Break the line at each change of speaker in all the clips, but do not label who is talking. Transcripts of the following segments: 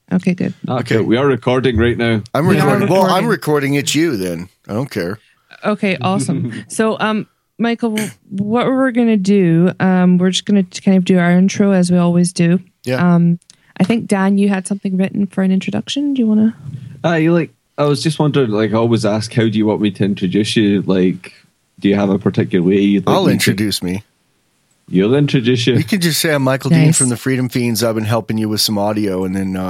Okay, good.
Okay, we are recording right now.
I'm recording. Well, I'm recording. It's you then. I don't care.
Okay, awesome. So, Michael, what we're going to do, we're just going to kind of do our intro as we always do.
Yeah.
I think, Dan, you had something written for an introduction. Do you want to?
I was just wondering, I always ask, how do you want me to introduce you? Do you have a particular way you'd like
I'll
me
introduce me.
You'll introduce you.
You can just say I'm Michael Dean from the Freedom Fiends. I've been helping you with some audio, and then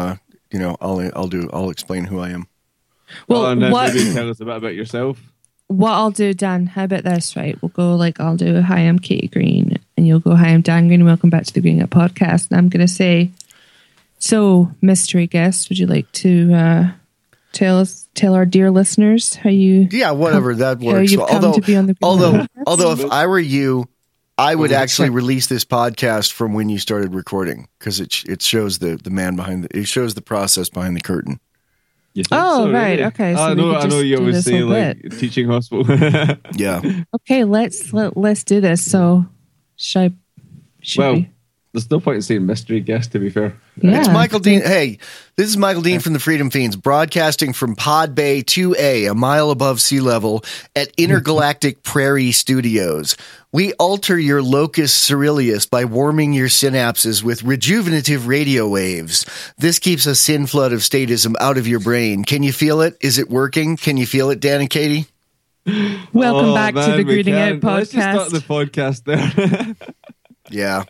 I'll explain who I am.
Well,
and then maybe tell us a bit about yourself.
What I'll do, Dan, how about this, right? We'll go I'll do, hi, I'm Katie Green, and you'll go, hi, I'm Dan Green, and welcome back to the Greening Up Podcast. And I'm going to say, so, mystery guest, would you like to tell our dear listeners how you...
Yeah, whatever, that works. Although if I were you, I would actually release this podcast from when you started recording, because it shows the man behind it shows the process behind the curtain.
Oh, right. Really? Okay. So
I know you always say teaching hospital.
Yeah.
Okay, let's do this. So, should we?
There's no point in saying mystery guest, to be fair.
Yeah.
It's Michael Dean. Hey, this is Michael Dean from the Freedom Fiends, broadcasting from Pod Bay 2A, a mile above sea level, at Intergalactic Prairie Studios. We alter your locus ceruleus by warming your synapses with rejuvenative radio waves. This keeps a sin flood of statism out of your brain. Can you feel it? Is it working? Can you feel it, Dan and Katie?
Welcome back to the Greening Out Podcast.
Let's just start the podcast there.
Yeah.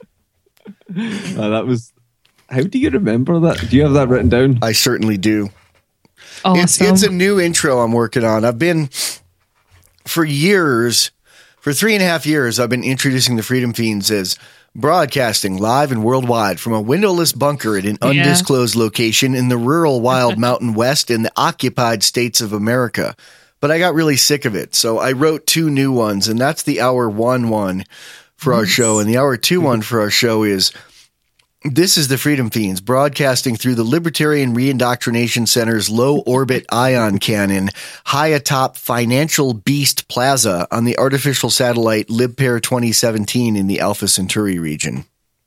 That was... How do you remember that? Do you have that written down?
I certainly do.
Awesome.
It's a new intro I'm working on. I've been, for 3.5 years, I've been introducing the Freedom Fiends as broadcasting live and worldwide from a windowless bunker at an undisclosed location in the rural Wild Mountain West in the occupied states of America. But I got really sick of it, so I wrote 2 new ones, and that's the Hour 1 for our show, and the Hour 2 for our show is... This is the Freedom Fiends, broadcasting through the Libertarian Reindoctrination Center's low-orbit ion cannon high atop Financial Beast Plaza on the artificial satellite LibPair 2017 in the Alpha Centauri region.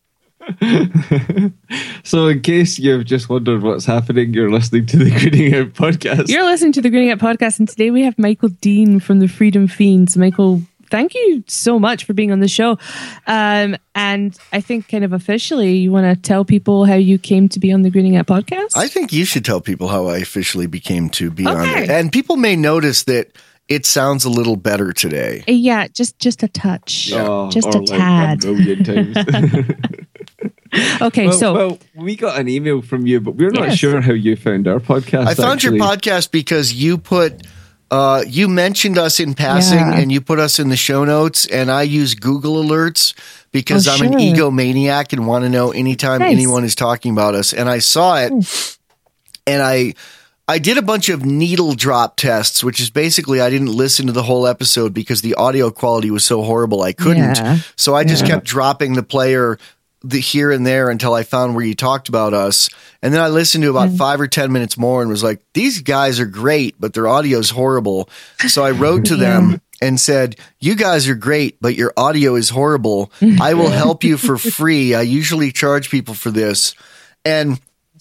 So in case you've just wondered what's happening, you're listening to the Greening Out Podcast.
You're listening to the Greening Out Podcast, and today we have Michael Dean from the Freedom Fiends. Michael, thank you so much for being on the show. And I think kind of officially, you want to tell people how you came to be on the Greening Out Podcast?
I think you should tell people how I officially became to be on it. And people may notice that it sounds a little better today.
Yeah, just a touch.
Yeah.
Just a tad.
A million times.
Okay,
well,
we got an email from you, but we're not sure how you found our podcast.
I found your podcast because you put... you mentioned us in passing and you put us in the show notes, and I use Google Alerts because I'm an egomaniac and want to know anytime anyone is talking about us. And I saw it and I did a bunch of needle drop tests, which is basically I didn't listen to the whole episode because the audio quality was so horrible I couldn't. Yeah. So I just kept dropping the player here and there until I found where you talked about us. And then I listened to about 5 or 10 minutes more and was like, these guys are great, but their audio is horrible. So I wrote to them and said, you guys are great, but your audio is horrible. I will help you for free. I usually charge people for this. And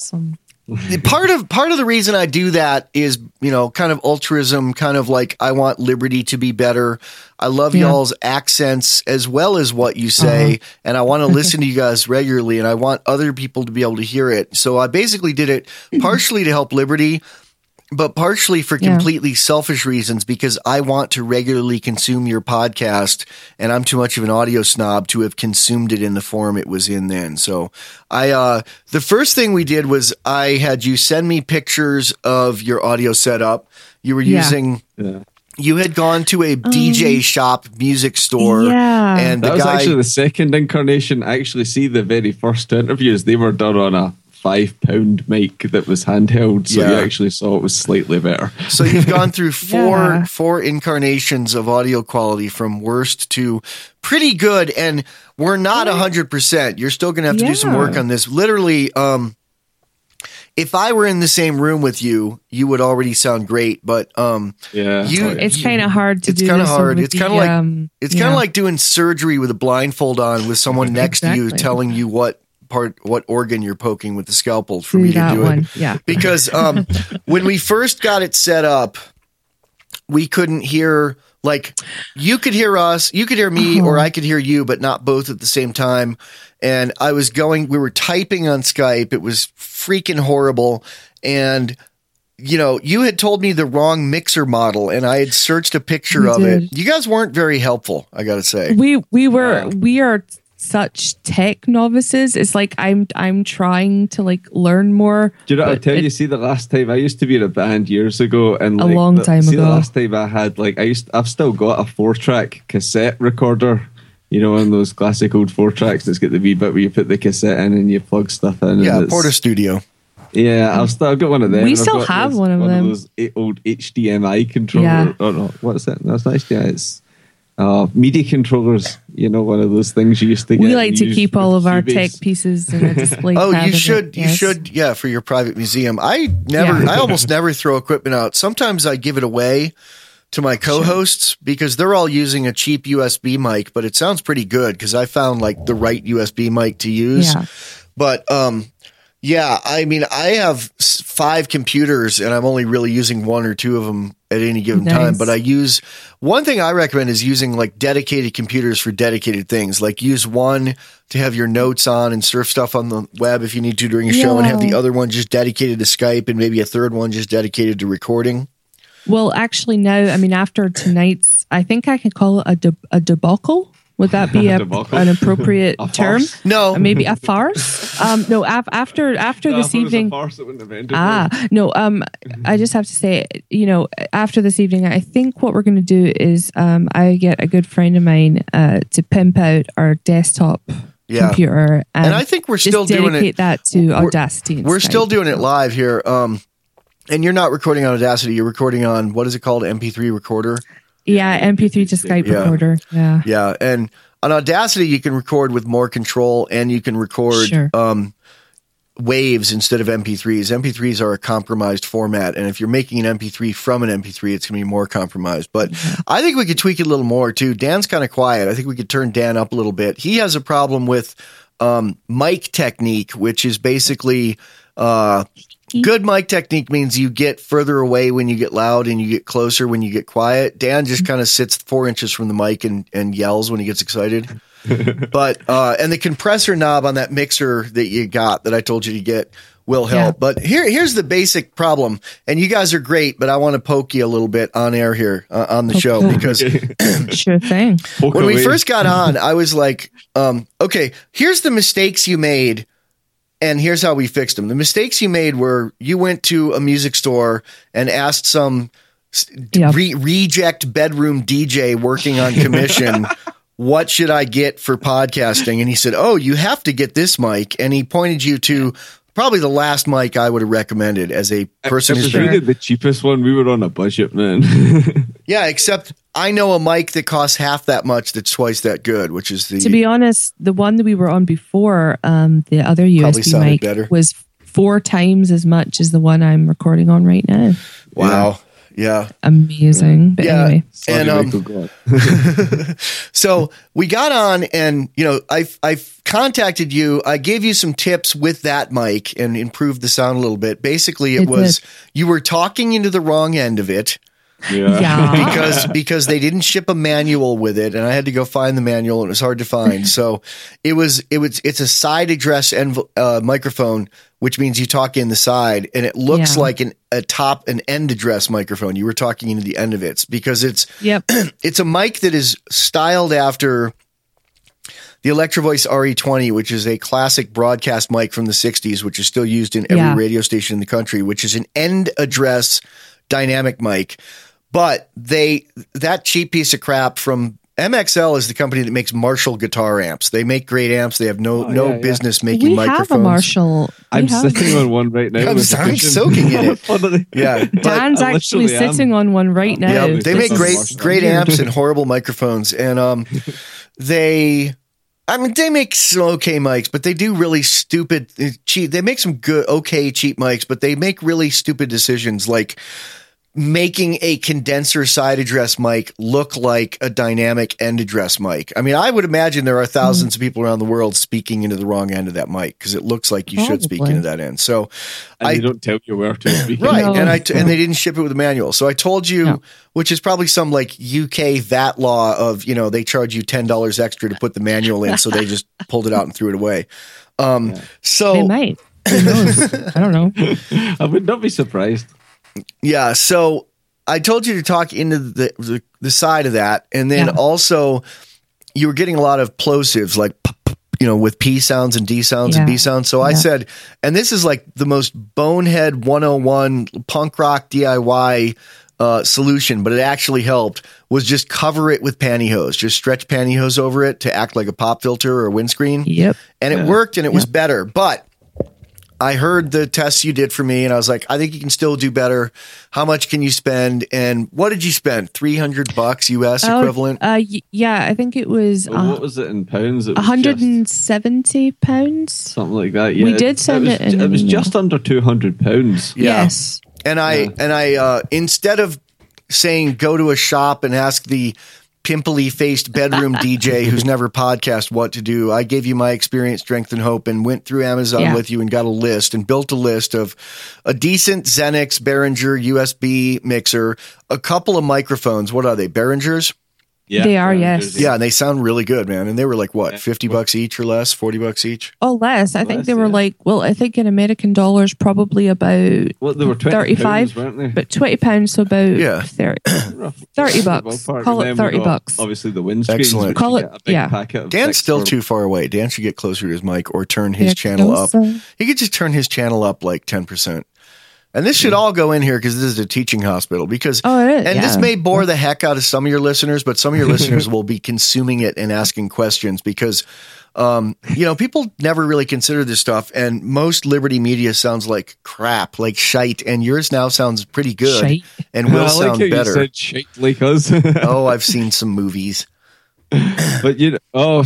part of the reason I do that is, kind of altruism, kind of like I want liberty to be better. I love y'all's accents as well as what you say, and I want to listen to you guys regularly, and I want other people to be able to hear it. So I basically did it partially to help liberty, but partially for completely selfish reasons because I want to regularly consume your podcast, and I'm too much of an audio snob to have consumed it in the form it was in then. So the first thing we did was I had you send me pictures of your audio setup. You were using... You had gone to a DJ shop music store. Yeah. And
that was actually the second incarnation. I actually see the very first interviews. They were done on a £5 mic that was handheld, so you actually saw it was slightly better. So
you've gone through four incarnations of audio quality from worst to pretty good, and we're not 100%. You're still going to have to do some work on this. Literally, if I were in the same room with you, you would already sound great. But
it's kind of hard to do.
It's kind of hard. It's kind of like doing surgery with a blindfold on with someone next to you telling you what what organ you're poking with the scalpel for me to do
one.
it.
Yeah.
Because when we first got it set up, we couldn't hear, like, you could hear us, you could hear me, or I could hear you, but not both at the same time. And we were typing on Skype. It was freaking horrible. And you had told me the wrong mixer model, and I had searched a picture of it. You guys weren't very helpful, I got to say.
We are such tech novices. It's like I'm trying to like learn more.
Do you know? I tell you, see, the last time I used to be in a band years ago, and
a long time ago.
The last time I had I've still got a 4-track cassette recorder. One of those classic old 4-tracks that's got the wee bit where you put the cassette in and you plug stuff in.
Yeah, Porta Studio.
Yeah, I've got one of them.
We still have one of them.
Those old HDMI controllers.
Yeah.
Oh no, what's it? That's not HDMI. It's MIDI controllers. One of those things you used to get.
We like to keep all of our tech pieces in a display.
You should. Yeah, for your private museum. I almost never throw equipment out. Sometimes I give it away to my co-hosts because they're all using a cheap USB mic, but it sounds pretty good because I found like the right USB mic to use.
Yeah.
But I mean, I have 5 computers and I'm only really using 1 or 2 of them at any given time. But one thing I recommend is using like dedicated computers for dedicated things. Like use one to have your notes on and surf stuff on the web if you need to during a show, and have the other one just dedicated to Skype, and maybe a third one just dedicated to recording.
Well, actually, now, I mean, after tonight's, I think I can call it a debacle. Would that be an appropriate term?
No,
maybe a farce. No. After this evening.
Farce, it wouldn't have ended
no. I just have to say, after this evening, I think what we're going to do is, I get a good friend of mine to pimp out our desktop computer,
and I think we're still doing it.
That to Audacity.
We're still doing it live here. And you're not recording on Audacity. You're recording on, what is it called? MP3 recorder.
Yeah, MP3 to Skype recorder. Yeah.
Yeah. And on Audacity, you can record with more control, and you can record waves instead of MP3s. MP3s are a compromised format. And if you're making an MP3 from an MP3, it's going to be more compromised. But I think we could tweak it a little more too. Dan's kind of quiet. I think we could turn Dan up a little bit. He has a problem with mic technique, which is basically good mic technique means you get further away when you get loud and you get closer when you get quiet. Dan just kind of sits 4 inches from the mic and yells when he gets excited. But and the compressor knob on that mixer that you got that I told you to get will help. But here's the basic problem. And you guys are great, but I want to poke you a little bit on air here on the show because
sure thing.
When we first got on, I was like, okay, here's the mistakes you made. And here's how we fixed them. The mistakes you made were you went to a music store and asked some reject bedroom DJ working on commission, what should I get for podcasting? And he said, oh, you have to get this mic. And he pointed you to probably the last mic I would have recommended as a person who's
the cheapest one. We were on a budget, man.
Yeah, except I know a mic that costs half that much that's twice that good, which is
to be honest, the one that we were on before, the other USB mic
better.
Was 4 times as much as the one I'm recording on right now.
Wow. Yeah.
Amazing. But anyway.
And so we got on and, I've contacted you. I gave you some tips with that mic and improved the sound a little bit. Basically, it was you were talking into the wrong end of it.
Yeah.
because they didn't ship a manual with it, and I had to go find the manual, and it was hard to find. So it's a side address microphone, which means you talk in the side, and it looks like an end address microphone. You were talking into the end of it because it's a mic that is styled after the Electro Voice RE20, which is a classic broadcast mic from the 60s, which is still used in every radio station in the country, which is an end address dynamic mic. But that cheap piece of crap from MXL is the company that makes Marshall guitar amps. They make great amps. They have no business making microphones.
We have a Marshall.
I'm sitting on one right now.
I'm soaking in it. Yeah,
Dan's actually sitting on one right now.
Yeah, they make great amps and horrible microphones. And they make some okay mics, but they do really stupid cheap. They make some good, okay, cheap mics, but they make really stupid decisions like making a condenser side address mic look like a dynamic end address mic. I mean, I would imagine there are thousands of people around the world speaking into the wrong end of that mic because it looks like you should speak into that end. So
they don't tell you where to speak.
Right. No. And they didn't ship it with a manual. So I told you, which is probably some like UK VAT law of, they charge you $10 extra to put the manual in. So they just pulled it out and threw it away. So
they might. Who knows? I don't know.
I would not be surprised.
Yeah, so I told you to talk into the side of that, and then also you were getting a lot of plosives, like with P sounds and D sounds and B sounds. So I said, and this is like the most bonehead 101 punk rock DIY solution, but it actually helped, was just cover it with pantyhose. Just stretch pantyhose over it to act like a pop filter or a windscreen.
Yep.
And it worked, and it was better, but I heard the tests you did for me, and I was like, I think you can still do better. How much can you spend? And what did you spend? $300 US equivalent?
Yeah, I think it was.
What was it in pounds? It was
£170,
something like that. Yeah,
we did send it.
It was just under £200.
Yeah.
Yes,
and I instead of saying go to a shop and ask the pimply faced bedroom DJ who's never podcast what to do, I gave you my experience, strength, and hope, and went through Amazon with you and got a list and built a list of a decent Xenix Behringer USB mixer, a couple of microphones. What are they? Behringers?
Yeah, they are. Yes.
Yeah, and they sound really good, man. And they were like what, $50 each or less? $40 each?
Oh, less. I think they were like, I think in American dollars, probably about.
Well, they were
35,
weren't they?
But £20, so about 30 bucks. Call it $30.
Obviously, the windscreen.
Excellent.
Call it.
Packet of
Dan's still too far away. Dan should get closer to his mic or turn his channel up. He could just turn his channel up like 10%. And this should all go in here because this is a teaching hospital. Because this may bore the heck out of some of your listeners, but some of your listeners will be consuming it and asking questions because, people never really consider this stuff. And most Liberty media sounds like crap, like shite. And yours now sounds pretty good
shite.
And will sound better.
You said shite like us.
Oh, I've seen some movies.
But we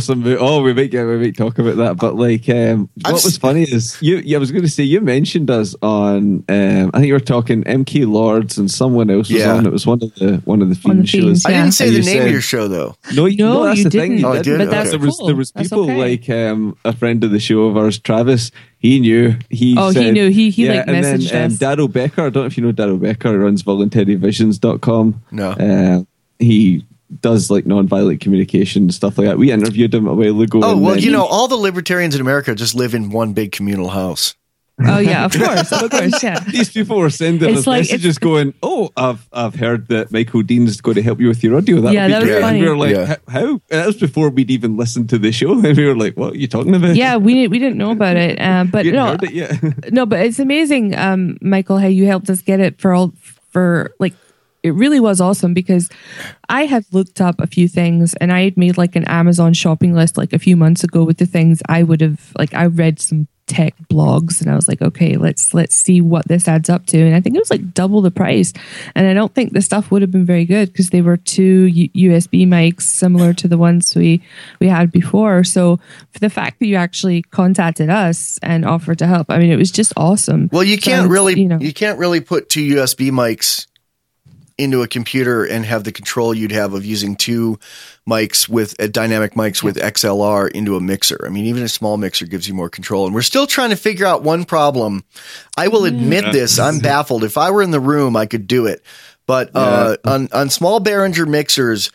might talk about that. But like, what was funny is I was going to say you mentioned us on. I think you were talking MK Lords and someone else was on. It was one of the Fiend shows.
I didn't say the name of your show though.
No, that's the thing.
You
did.
But that's
there was people like a friend of the show of ours, Travis. He knew. He knew. He messaged us. Daryl Becker. I don't know if you know Daryl Becker. He runs voluntaryvisions.com.
No.
He does like non-violent communication and stuff like that. We interviewed him a while ago.
Oh, well, all the libertarians in America just live in one big communal house.
Oh yeah, of course, yeah.
These people were sending us messages going, "Oh, I've heard that Michael Dean's going to help you with your audio. That would be great."
Funny.
And we were like, "How?" That was before we'd even listened to the show, and we were like, "What are you talking about?"
Yeah, we didn't know about it, but
you hadn't heard it yet.
No, but it's amazing, Michael, how you helped us get it for like. It really was awesome because I had looked up a few things and I had made like an Amazon shopping list like a few months ago with the things I would have like. I read some tech blogs and I was like, okay, let's see what this adds up to. And I think it was like double the price. And I don't think the stuff would have been very good because they were two USB mics similar to the ones we had before. So for the fact that you actually contacted us and offered to help, I mean, it was just awesome.
Well, you can't really put two USB mics into a computer and have the control you'd have of using two mics with dynamic mics with XLR into a mixer. I mean, even a small mixer gives you more control. And we're still trying to figure out one problem. I will admit this. I'm baffled. If I were in the room, I could do it. But on small Behringer mixers,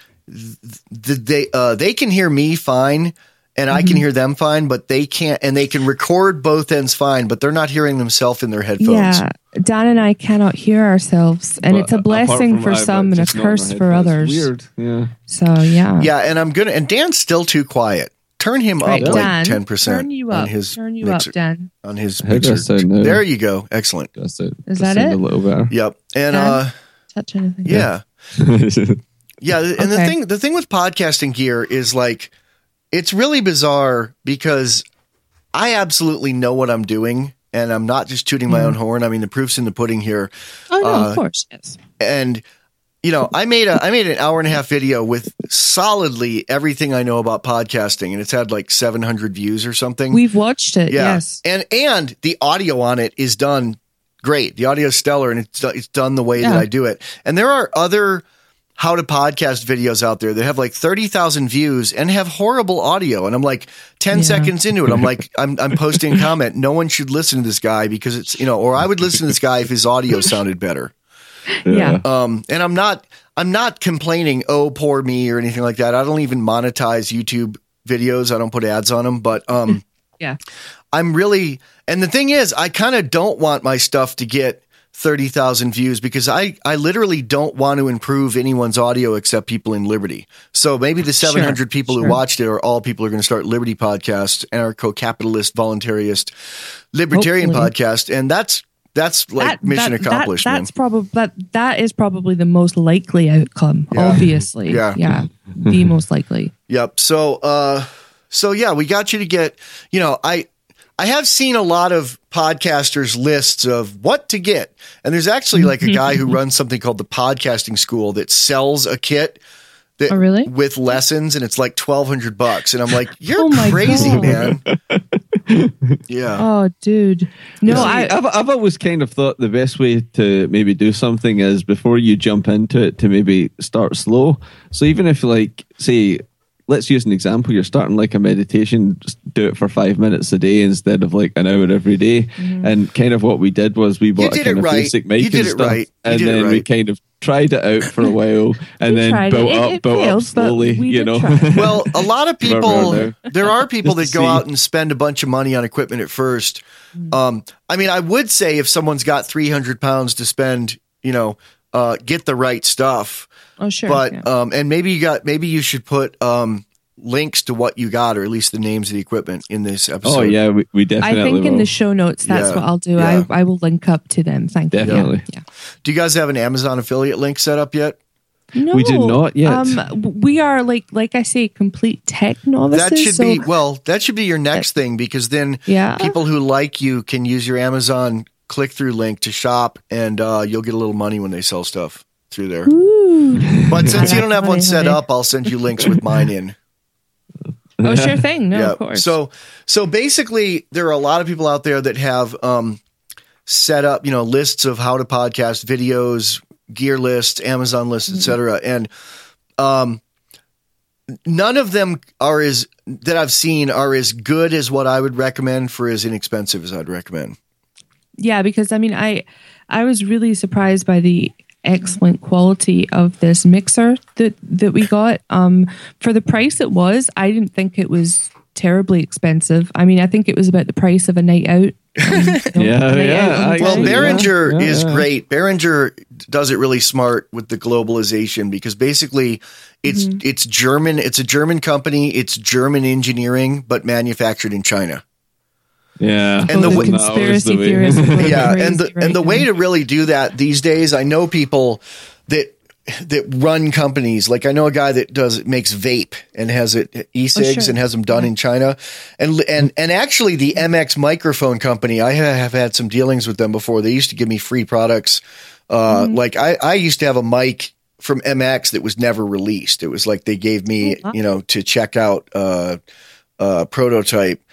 they can hear me fine. And I can hear them fine, but they can't, and they can record both ends fine, but they're not hearing themselves in their headphones.
Yeah, Dan and I cannot hear ourselves, and it's a blessing for some and a curse for others.
Weird, yeah.
So yeah,
and and Dan's still too quiet. Turn him up like 10%.
Turn you up.
Turn
you
mixer,
up, Dan.
On his mixer. There you go. Excellent.
That's it.
Is that it?
A little better.
Yep. And
Dan, touch anything?
Yeah. Yeah. And the thing with podcasting gear is like. It's really bizarre because I absolutely know what I'm doing and I'm not just tooting my own horn. I mean, the proof's in the pudding here.
Oh, no, of course. Yes.
And, I made an hour and a half video with solidly everything I know about podcasting and it's had like 700 views or something.
We've watched it. Yes.
And the audio on it is done great. The audio is stellar, and it's done the way that I do it. And there are other how to podcast videos out there that have like 30,000 views and have horrible audio. And I'm like 10 seconds into it, I'm like, I'm posting a comment. No one should listen to this guy because it's, or I would listen to this guy if his audio sounded better.
Yeah.
And I'm not complaining, oh, poor me or anything like that. I don't even monetize YouTube videos. I don't put ads on them, but,
yeah,
I'm really, and the thing is, I kind of don't want my stuff to get 30,000 views because I literally don't want to improve anyone's audio except people in Liberty. So maybe the 700 people who watched it are all people who are going to start Liberty podcast, anarcho-capitalist, voluntarist, libertarian podcast. And that's like mission accomplished.
That is probably the most likely outcome, obviously. Yeah. The most likely.
Yep. So yeah, we got you to get, I have seen a lot of podcasters lists of what to get. And there's actually like a guy who runs something called the Podcasting School that sells a kit that, with lessons, and it's like $1,200. And I'm like, you're crazy, man. Yeah.
Oh, dude. No,
I've always kind of thought the best way to maybe do something is before you jump into it to maybe start slow. So even if like, say, let's use an example. You're starting like a meditation, just do it for 5 minutes a day instead of like an hour every day. And kind of what we did was we bought a kind of basic mic and stuff. And then we kind of tried it out for a while and then built up slowly,
Well, a lot of people, there are people that go out and spend a bunch of money on equipment at first. I mean, I would say if someone's got 300 pounds to spend, get the right stuff.
Oh, sure.
But, and maybe you should put, links to what you got, or at least the names of the equipment in this episode.
Oh yeah, we definitely
I think
will.
In the show notes, that's what I'll do. Yeah. I will link up to them. Thank you.
Definitely.
Yeah.
Do you guys have an Amazon affiliate link set up yet?
No,
we do not yet.
We are like I say, complete tech novices.
That should be your next thing, because then people who like you can use your Amazon click-through link to shop, and you'll get a little money when they sell stuff through there.
Ooh.
But since you don't have one set up, I'll send you links with mine in.
Oh, sure thing. No, of course.
So basically, there are a lot of people out there that have set up, lists of how to podcast videos, gear lists, Amazon lists, etc. And none of them that I've seen are as good as what I would recommend for as inexpensive as I'd recommend.
Yeah, because I mean, I was really surprised by the excellent quality of this mixer that we got. For the price it was, I didn't think it was terribly expensive. I mean, I think it was about the price of a night out.
Well, Behringer is great. Behringer does it really smart with the globalization, because basically it's German. It's a German company. It's German engineering, but manufactured in China.
Yeah,
and the
conspiracy theorists.
And the way to really do that these days, I know people that run companies. Like I know a guy that makes vape and has e-cigs and has them done in China. And actually the MX microphone company, I have had some dealings with them before. They used to give me free products. Like I used to have a mic from MX that was never released. It was like they gave me, to check out a prototype.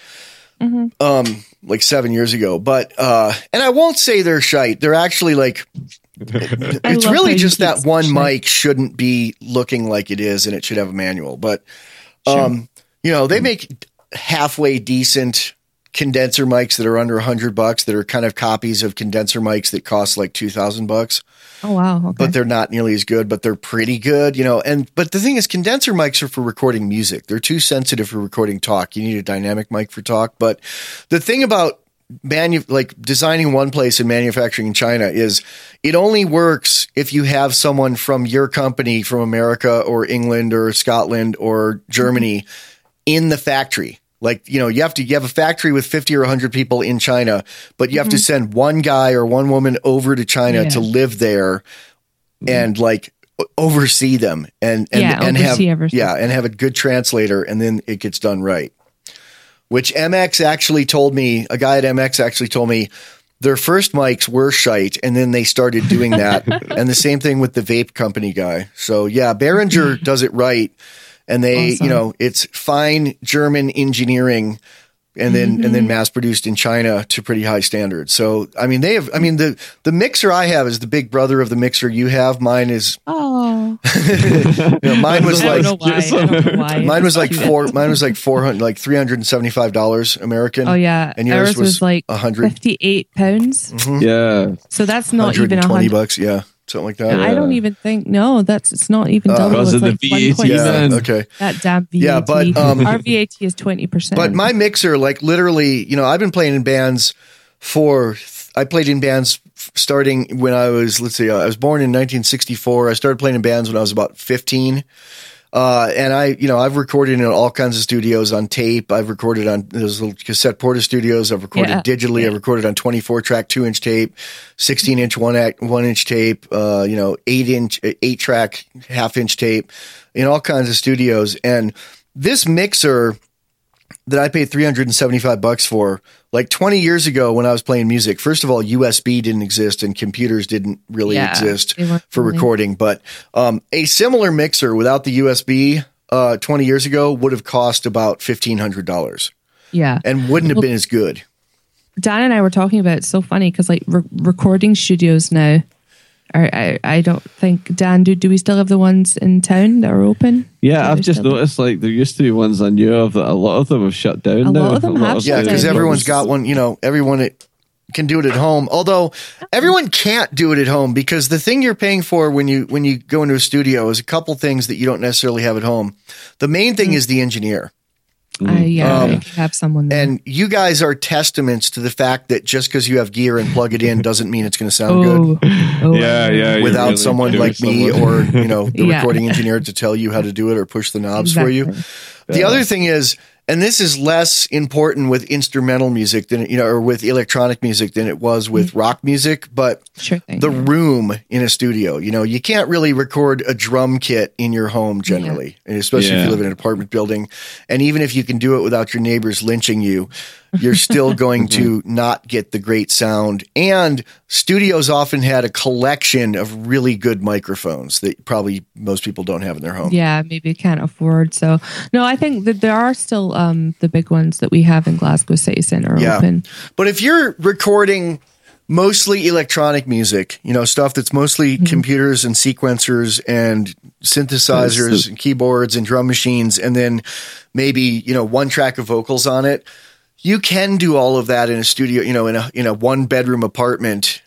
Like 7 years ago, but and I won't say they're shite. They're actually like, it's really just that one mic shouldn't be looking like it is, and it should have a manual. But they make halfway decent condenser mics that are under $100 that are kind of copies of condenser mics that cost like $2,000.
Oh wow! Okay.
But they're not nearly as good, but they're pretty good, but the thing is, condenser mics are for recording music. They're too sensitive for recording talk. You need a dynamic mic for talk. But the thing about designing one place and manufacturing in China is it only works if you have someone from your company, from America or England or Scotland or Germany in the factory. Like, you have a factory with 50 or 100 people in China, but you have to send one guy or one woman over to China to live there and oversee them and have a good translator, and then it gets done right. Which MX actually told me, a guy at MX actually told me their first mics were shite, and then they started doing that. And the same thing with the vape company guy. So yeah, Behringer does it right. And they, it's fine German engineering and then mass produced in China to pretty high standards. So, I mean, the mixer I have is the big brother of the mixer you have. Mine is, mine was like $375 American.
Oh yeah.
And yours was like
£58.
Mm-hmm. Yeah.
So that's not even
$120. Yeah. Something like that.
I don't even think. No, it's not even double.
Because of
like
the VAT. Yeah,
okay.
That damn VAT.
Yeah, but
our VAT is 20%.
But my mixer, like literally, I've been playing in bands I played in bands starting when I was, I was born in 1964. I started playing in bands when I was about 15. And I've recorded in all kinds of studios on tape. I've recorded on those little cassette Porta studios. I've recorded digitally. I've recorded on 24-track 2-inch tape, 16-inch 1-inch tape, 8-track half-inch tape in all kinds of studios. And this mixer that I paid $375 for, like 20 years ago when I was playing music, first of all, USB didn't exist and computers didn't really exist for recording. But a similar mixer without the USB 20 years ago would have cost about $1,500.
Yeah.
And wouldn't have been as good.
Dan and I were talking about, it's so funny because like recording studios now, I don't think, Dan, do we still have the ones in town that are open?
Yeah, I've just noticed like there used to be ones I knew of that a lot of them have shut down.
A lot of them have shut down.
Yeah, because everyone's got one, everyone can do it at home. Although everyone can't do it at home because the thing you're paying for when you go into a studio is a couple things that you don't necessarily have at home. The main thing is the engineer.
You have someone there.
And you guys are testaments to the fact that just because you have gear and plug it in doesn't mean it's going to sound good.
Yeah.
Without
really
someone like me or, the recording engineer to tell you how to do it or push the knobs for you. The other thing is, and this is less important with instrumental music than, or with electronic music than it was with rock music, but the room in a studio, you can't really record a drum kit in your home generally, and especially if you live in an apartment building. And even if you can do it without your neighbors lynching you, you're still going to not get the great sound. And studios often had a collection of really good microphones that probably most people don't have in their home.
Yeah, maybe can't afford. So, no, I think that there are still the big ones that we have in Glasgow City Centre open.
But if you're recording mostly electronic music, stuff that's mostly computers and sequencers and synthesizers and keyboards and drum machines, and then maybe, one track of vocals on it, you can do all of that in a studio, in a 1-bedroom apartment.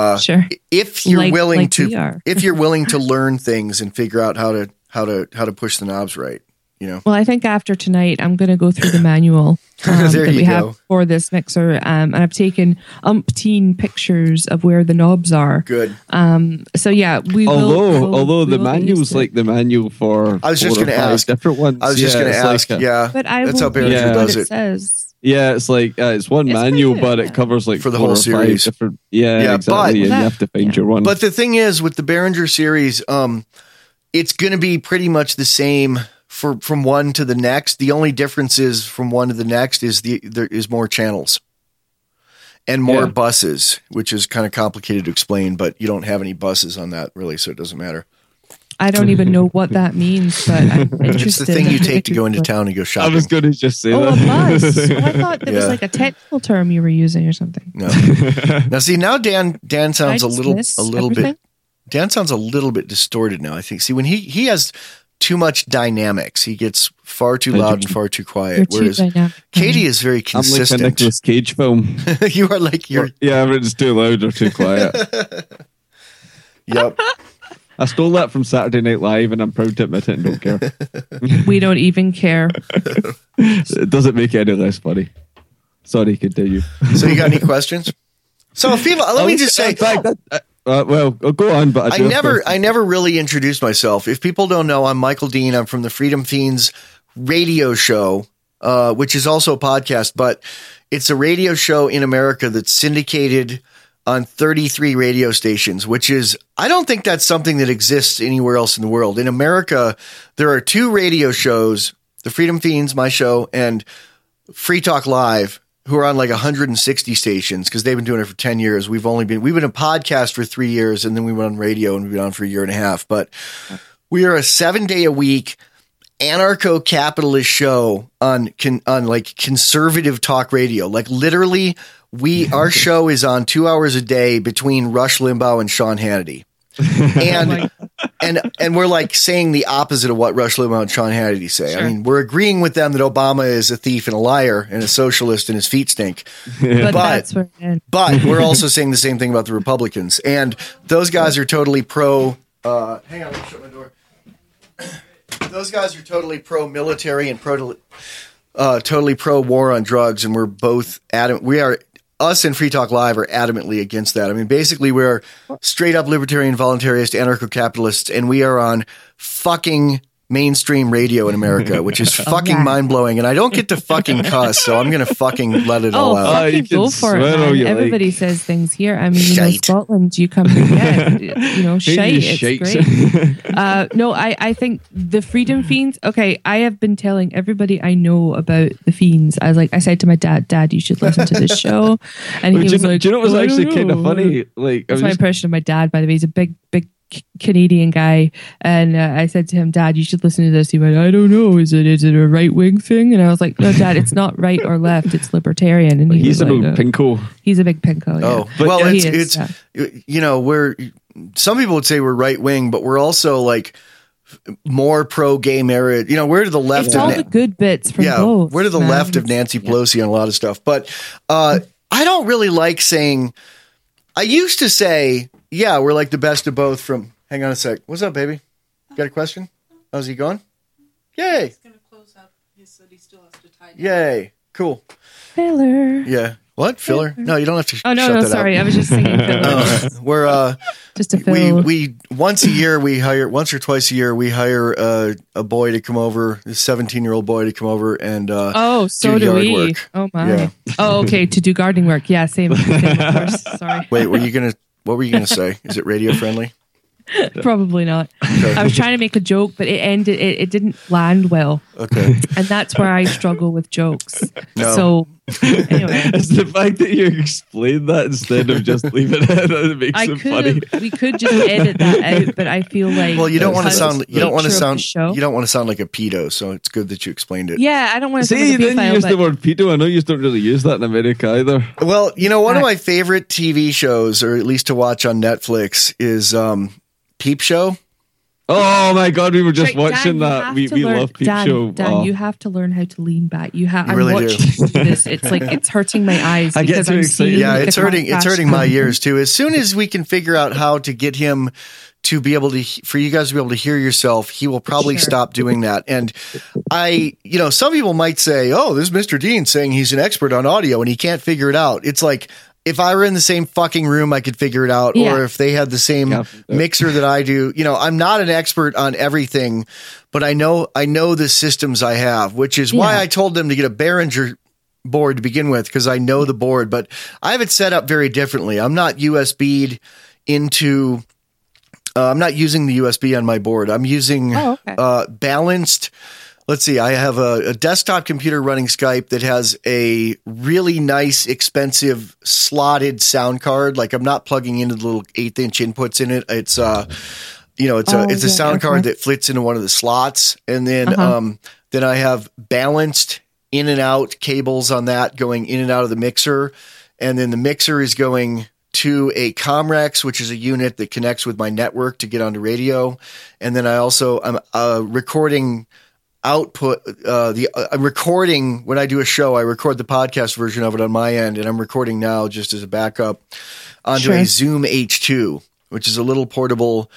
If you're willing to, if you're willing to learn things and figure out how to push the knobs right.
Well, I think after tonight, I'm going to go through the manual that we have for this mixer, and I've taken umpteen pictures of where the knobs are.
Good.
So yeah,
although the manual's like the manual for
I was just going to ask
different ones.
I was just going to ask. But that's how Behringer does it.
Says.
Yeah, it's like it's one manual, but it covers like
for the whole series.
Different, exactly. And you have to find your one.
But the thing is, with the Behringer series, it's going to be pretty much the same from one to the next. The only difference is from one to the next is there is more channels and more buses, which is kind of complicated to explain. But you don't have any buses on that really, so it doesn't matter.
I don't even know what that means, but I'm interested.
It's the thing you take to go into town and go shopping.
I was going to just say
that. A bus. I thought there was like a technical term you were using or something.
No. Now see, now Dan sounds a little bit. Dan sounds a little bit distorted now. I think. See, when he has too much dynamics, he gets far too loud and far too quiet. Whereas Katie is very consistent.
I'm like a Nicolas Cage film.
You are like
it's too loud or too quiet.
Yep.
I stole that from Saturday Night Live, and I'm proud to admit it and don't care.
We don't even care.
It doesn't make it any less funny. Sorry, continue.
So you got any questions? So let me just say,
in fact, well, go on. But
I never really introduced myself. If people don't know, I'm Michael Dean. I'm from the Freedom Fiends radio show, which is also a podcast, but it's a radio show in America that's syndicated on 33 radio stations, which is, I don't think that's something that exists anywhere else in the world. In America, there are 2 radio shows, the Freedom Fiends, my show, and Free Talk Live, who are on like 160 stations because they've been doing it for 10 years. We've been a podcast for 3 years, and then we went on radio and we've been on for a year and a half. But we are a 7-day-a-week anarcho-capitalist show on like conservative talk radio. Like literally, our show is on 2 hours a day between Rush Limbaugh and Sean Hannity. And we're like saying the opposite of what Rush Limbaugh and Sean Hannity say. Sure. I mean, we're agreeing with them that Obama is a thief and a liar and a socialist and his feet stink. But we're also saying the same thing about the Republicans. And those guys are totally pro. Hang on, let me shut my door. Those guys are totally pro-military and totally pro-war on drugs, and we're both us and Free Talk Live are adamantly against that. I mean, basically, we're straight up libertarian, voluntarist, anarcho-capitalists, and we are on fucking mainstream radio in America, which is fucking mind-blowing. And I don't get to fucking cuss, so I'm going to fucking let it all out.
Fucking go for it, man. Everybody says things here. I mean, Scotland, you come here, shite, it's great. No, I think the Freedom Fiends, okay, I have been telling everybody I know about the Fiends. I said to my dad, you should listen to this show. And he was like,
do you know what was actually kind of funny? Like,
that's my impression of my dad, by the way. He's a big Canadian guy, and I said to him, Dad, you should listen to this. He went, I don't know, is it a right-wing thing? And I was like, no, Dad, it's not right or left, it's libertarian. And
he's a big pinko.
He's a big pinko. Yeah.
Oh, well, it's we're, some people would say we're right-wing, but we're also like more pro-gay marriage. We're to the left.
It's all the good bits from both.
We're to the left of Nancy Pelosi on a lot of stuff. But I don't really like saying. I used to say, yeah, we're like the best of both from. Hang on a sec. What's up, baby? Got a question? How's he going? Yay. He's going to close up. He said he still has to tie down. Yay. Cool.
Filler.
Yeah. What? Filler? No, you don't have to.
Oh, no, sorry. I was just singing filler.
We're
just a fill.
We once or twice a year we hire a boy to come over, a 17-year-old boy to come over and
so do we. Work. Oh my. Yeah. Oh, okay, to do gardening work. Yeah, same of course. Sorry.
Wait, what were you gonna say? Is it radio friendly?
Probably not. Okay. I was trying to make a joke, but it didn't land well.
Okay.
And that's where I struggle with jokes.
No.
So anyway.
It's the fact that you explain that instead of just leaving it it makes it funny.
We could just edit that out, but I feel like
you don't want to sound like a pedo, so it's good that you explained it.
Yeah, I don't want to
say you didn't use the word pedo. I know you don't really use that in America either.
Well, one of my favorite TV shows, or at least to watch on Netflix, is Peep Show.
Oh my God, we were just watching that. We love Peep Show.
Dan, you have to learn how to lean back. I'm
really
watching this. It's like it's hurting my eyes.
I get too excited.
Yeah, it's hurting my ears too. As soon as we can figure out how to get him to be able to, for you guys to be able to hear yourself, he will probably stop doing that. And some people might say, oh, this is Mr. Dean saying he's an expert on audio and he can't figure it out. It's like, if I were in the same fucking room, I could figure it out. Yeah. Or if they had the same mixer that I do, I'm not an expert on everything, but I know the systems I have, which is why I told them to get a Behringer board to begin with, because I know the board, but I have it set up very differently. I'm not USB'd into, I'm not using the USB on my board. I'm using balanced. Let's see, I have a desktop computer running Skype that has a really nice, expensive slotted sound card. Like I'm not plugging into the little 1/8-inch inputs in it. It's it's a sound card that fits into one of the slots. And then then I have balanced in and out cables on that going in and out of the mixer. And then the mixer is going to a Comrex, which is a unit that connects with my network to get onto radio. And then I'm recording output I'm recording when I do a show. I record the podcast version of it on my end, and I'm recording now just as a backup onto a Zoom H2, which is a little portable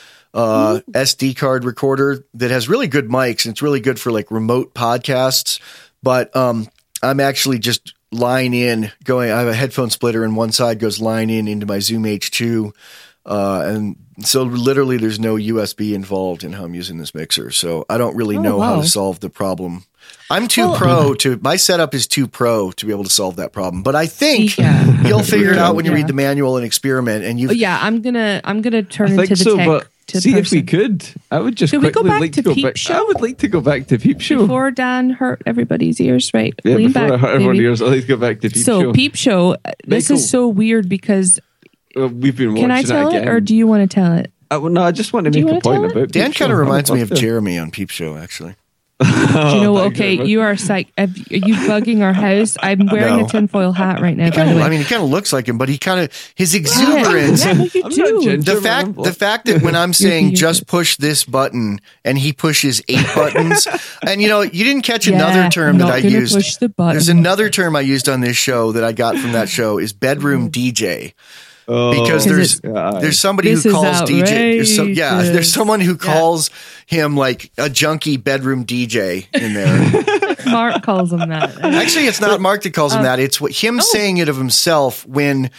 SD card recorder that has really good mics, and it's really good for like remote podcasts. But I'm actually just line in going. I have a headphone splitter, and one side goes line in into my Zoom H2. And so literally there's no USB involved in how I'm using this mixer. So I don't really know how to solve the problem. I'm too pro my setup is too pro to be able to solve that problem, but I think you'll figure it out when you read the manual and experiment. And
I'm going to turn into the tech.
But see, if we could, I would just quickly like to go back. I would like to go back to Peep Show.
Before Dan hurt everybody's ears, right?
Yeah, Lean before I hurt everybody's ears, I'd like to go back to Peep Show.
So Peep Show, this is so weird because
we've been watching.
Can I tell it, or do you want to tell it?
No, I just want to make a point about.
Dan kind of reminds me of Jeremy on Peep Show, actually.
Do you know? Okay, you are psych. Are you bugging our house? I'm wearing a tinfoil hat right now. By the way,
I mean, he kind of looks like him, but his exuberance.
Yeah, you do.
The fact that when I'm saying just push this button and he pushes 8 buttons, and you didn't catch another term that I used.
Push the button.
There's another term I used on this show that I got from that show is bedroom DJ. Because there's somebody who calls DJ. There's someone who calls him like a junkie bedroom DJ in there.
Mark calls him that.
Actually, it's not Mark that calls him that. It's him saying it of himself when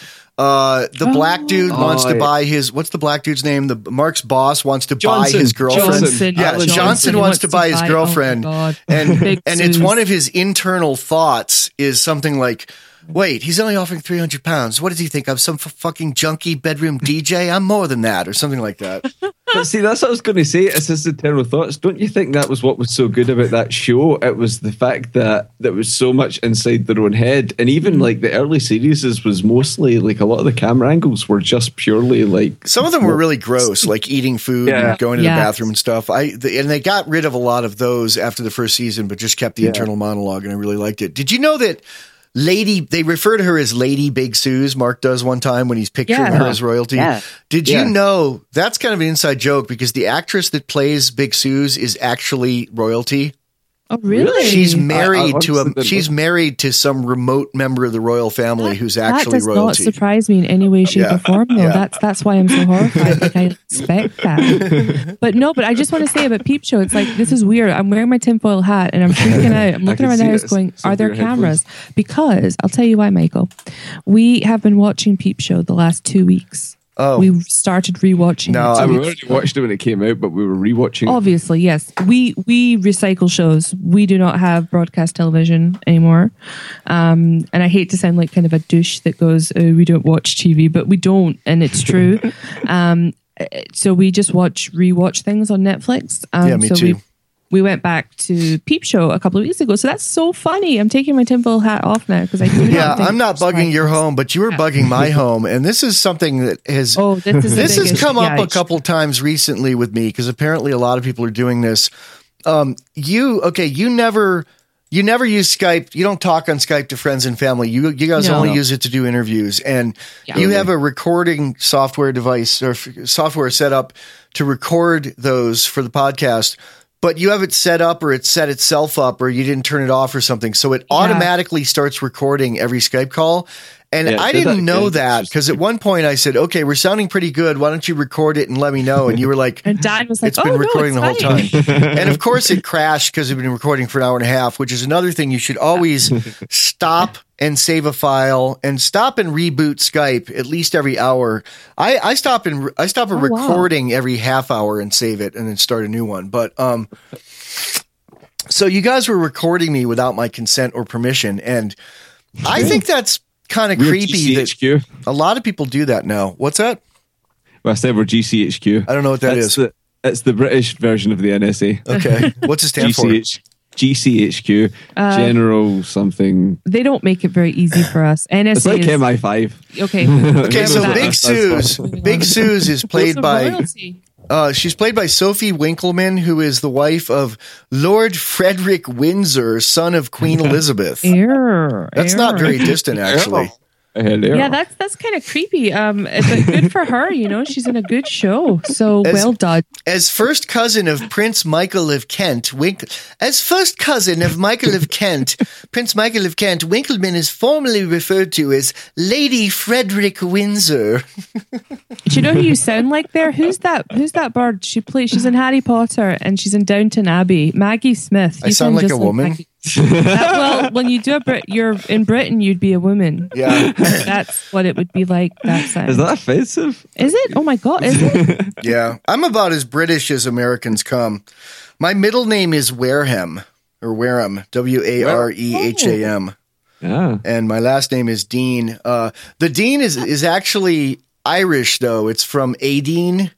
the black dude wants to buy his. What's the black dude's name? Mark's boss wants to buy his girlfriend. Johnson wants to buy his girlfriend, and it's one of his internal thoughts is something like, wait, he's only offering 300 pounds. What does he think? I'm some fucking junkie bedroom DJ? I'm more than that, or something like that.
But see, that's what I was going to say. It's his internal thoughts. Don't you think that was what was so good about that show? It was the fact that there was so much inside their own head. And even like the early series was mostly like a lot of the camera angles were just purely like...
Some of them were really gross, like eating food and going to the bathroom and stuff. And they got rid of a lot of those after the first season, but just kept the internal monologue, and I really liked it. Did you know that they refer to her as Lady Big Suze? Mark does one time when he's picturing her as royalty. Yeah. Did you know that's kind of an inside joke because the actress that plays Big Suze is actually royalty?
Oh, really?
She's married she's married to some remote member of the royal family who's actually royalty.
That does not surprise me in any way, shape, or form, though. Yeah. That's why I'm so horrified. Like, I expect that. But I just want to say about Peep Show, it's like, this is weird. I'm wearing my tinfoil hat and I'm freaking out. I'm looking around the house going, are there cameras? Because, I'll tell you why, Michael. We have been watching Peep Show the last 2 weeks.
Oh.
We started rewatching it.
We already watched it when it came out, but we were rewatching it.
Obviously, yes. We recycle shows. We do not have broadcast television anymore. And I hate to sound like kind of a douche that goes, oh, we don't watch TV, but we don't, and it's true. So we just rewatch things on Netflix.
Me too.
We went back to Peep Show a couple of weeks ago. So that's so funny. I'm taking my tinfoil hat off now because I do not think
I'm not bugging your home, but you were bugging my home. And this is something that has this has come up a couple times recently with me because apparently a lot of people are doing this. You never use Skype. You don't talk on Skype to friends and family. You guys only use it to do interviews. And you have a recording software device or software set up to record those for the podcast. But you have it set up or it set itself up or you didn't turn it off or something. So it automatically starts recording every Skype call. And I didn't know that because at one point I said, okay, we're sounding pretty good. Why don't you record it and let me know? And you were like,
and Dad was like,
it's been recording the whole time. And of course it crashed because it's been recording for an hour and a half, which is another thing. You should always stop and save a file and stop and reboot Skype at least every hour. I stop a recording every half hour and save it and then start a new one. But, so you guys were recording me without my consent or permission. And I think that's kind of creepy that a lot of people do that now. What's that?
Well, I said we're GCHQ.
I don't know what that is.
It's the British version of the NSA.
Okay. What's it stand for?
GCHQ, General something.
They don't make it very easy for us. NSA
it's like MI5.
Okay.
So Big Suze is played by... she's played by Sophie Winkleman, who is the wife of Lord Frederick Windsor, son of Queen Elizabeth. That's not very distant, actually.
Yeah, that's kind of creepy. But good for her, she's in a good show. So well done.
As first cousin of Prince Michael of Kent, Prince Michael of Kent, Winkleman is formally referred to as Lady Frederick Windsor.
Do you know who you sound like there? Who's that bird? She's in Harry Potter and she's in Downton Abbey. Maggie Smith.
I sound like a woman.
Well, when you do you're in Britain, you'd be a woman.
Yeah,
that's what it would be like. That sound.
Is that offensive?
Is it? Oh my god, is it?
Yeah, I'm about as British as Americans come. My middle name is Wareham or Wareham, Wareham.
Yeah,
and my last name is Dean. The Dean is actually Irish though. It's from Aideen.